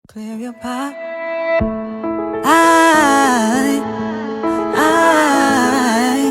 Clear your path. I, I,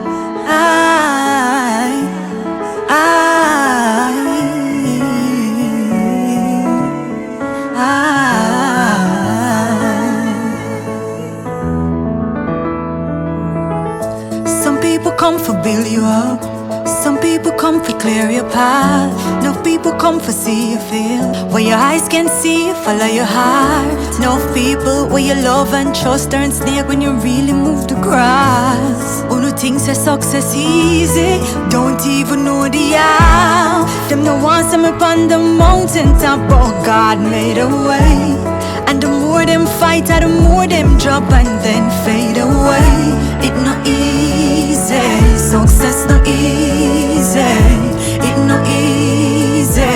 Some people come for build you up. Some people come for clear your path. Enough people come for see you feel. Where your eyes can see, follow your heart. Enough people where you love and trust turn snake when you really move the grass. Who no thinks that success easy, don't even know the how. Them no want some upon the mountain top, but God made a way. And the more them fight, the more them drop and then fade away. It not easy, success not easy. It not easy.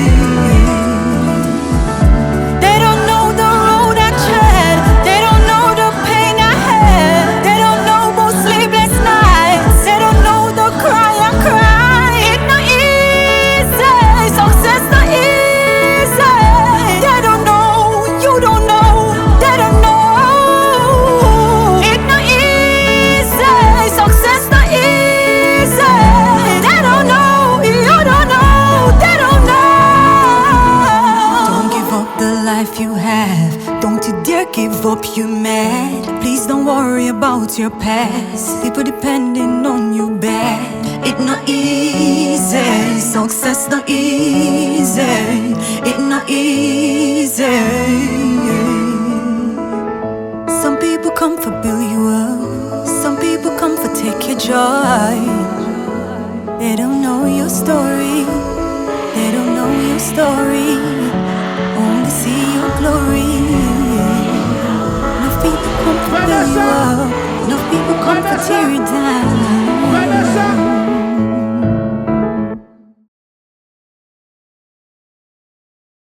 They don't know the road I tread. They don't know the pain I had. They don't know about sleepless nights. They don't know the cry I cry. It not easy, success not easy. They don't know, you don't know. They don't know. It not easy, success not easy. They don't know, you don't know. They don't know. Don't give up the life you have. Don't you dare give up, you mad. Please don't worry about your past. People depending on you bad. It not easy, success not easy. It not easy. Some people come for build you up. Some people come for take your joy. They don't know your story. They don't know your story. Only see your glory. Enough people come for build you up. Enough people come for tear you down.